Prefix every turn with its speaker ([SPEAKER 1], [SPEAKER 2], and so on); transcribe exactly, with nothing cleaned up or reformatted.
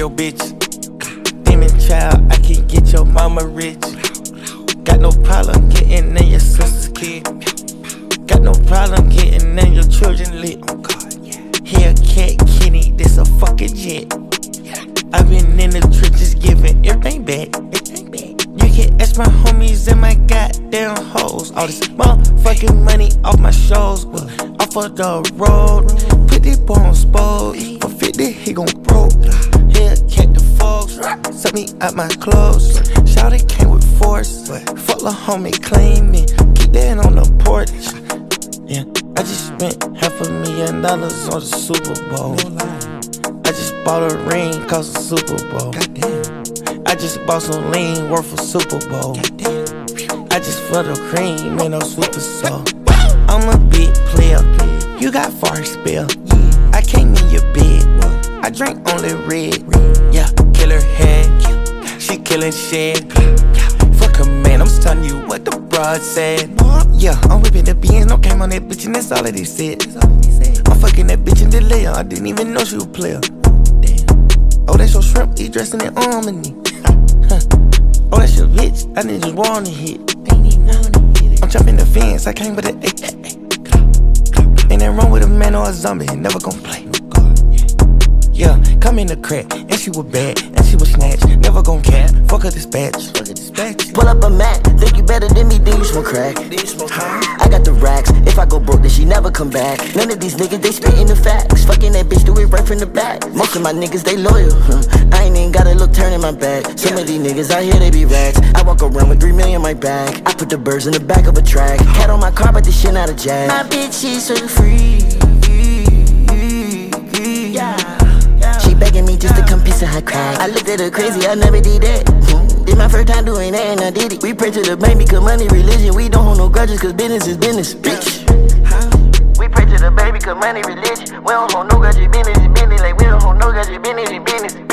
[SPEAKER 1] your bitch. Demon child, I can get your mama rich. Got no problem getting in your sister's kid. Got no problem getting in your children lit. Hellcat Kenny, this a fucking jet. I been in the trenches giving everything back. You can ask my homies and my goddamn hoes. All this motherfucking money off my shows, but off of the road. Put this boy on spose. For fifty, he gon' broke. Hellcat the folks, suck me out my clothes. Shawty came with force. Fuck the homie, claim me. Keep that on the porch. Yeah, I just spent half a million dollars on the Super Bowl. I just bought a ring, cost a Super Bowl. I just bought some lean, worth a Super Bowl. I just for the cream, ain't no Super Soul. I'm a big player, you got far spell. I came in your bed, I drink only red. Yeah, killer head, she killing shit. Fuck her man, I'm just telling you what the broad said. Yeah, I'm whipping the beans, no came on that bitch and that's all that they said. I'm fucking that bitch in the layer, I didn't even know she was a player. Oh, that's your shrimp, he dressed in that harmony. Oh, that's your bitch, I didn't just want to hit. I'm jumping the fence, I came with a eight. Ain't that wrong with a man or a zombie, never gon' play. Yeah, come in the crack, and she was bad, and she was snatched, never gon' cap. Fuck her dispatch, fuck her dispatch.
[SPEAKER 2] Pull up a Mac, think you better than me, then you smoke crack. I got the racks, if I go broke, then she never come back. None of these niggas, they spittin' the facts. Fucking that bitch, do it right from the back. Most of my niggas, they loyal, huh? I ain't even gotta look turning my back. Some of these niggas out here, they be rats. I walk around with three million in my bag. I put the birds in the back of a track. Cat on my car, but this shit not a jag. My bitch is so free. Yeah. She begging me just to come piss in her crack. I looked at her crazy, I never did that. Mm-hmm. This my first time doing that and I did it. We pray to the bank because money religion. We don't hold no grudges cause business is business, bitch. We pray to the baby cause money religion. We don't hold no grudges, business is business. Like we don't hold no grudges, business is business.